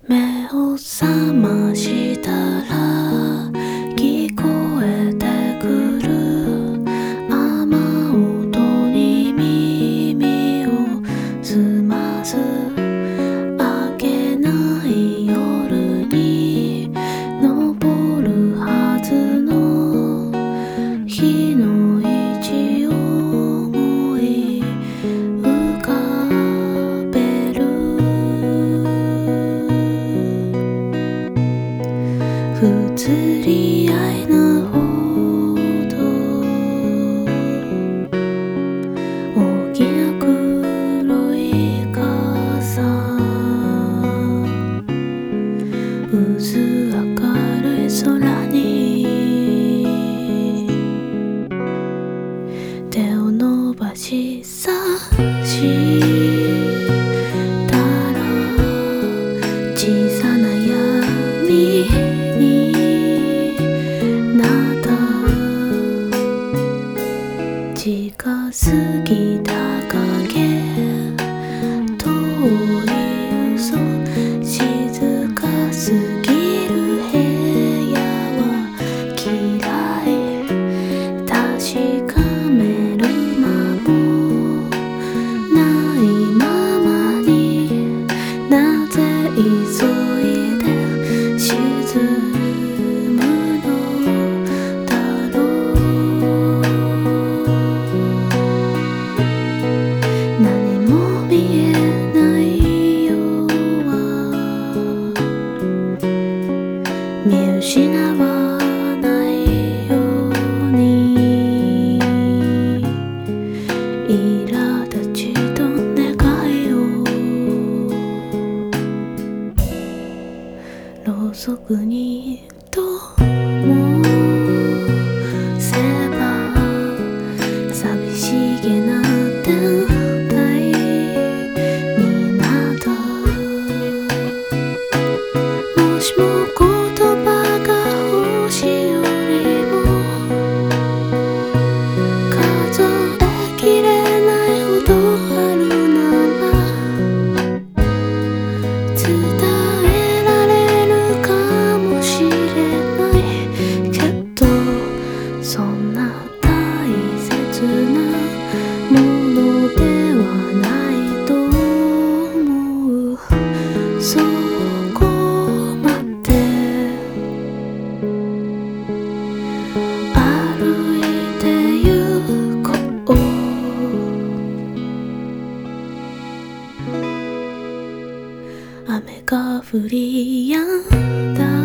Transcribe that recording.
目を覚ましたら聞こえてくる雨音に耳を澄ます明けない夜に昇るはずの日の位置を思い浮かべる不釣り合いなほど大きな黒い傘薄明るい空に手を伸ばし差したら小さな闇になった近すぎた影遠い嘘静かすぎる部屋は嫌い確かめる間もないままになぜ急いで沈むのだろう何も見えないよは見失わないように苛立ちと願いをろうそくに灯せば寂しげな天体になったもしも言葉が星よりも数えきれないほどあるなら伝えられるかもしれないけどそんな大切なものではないと思うそこまで歩いて行こう雨が降り止んだ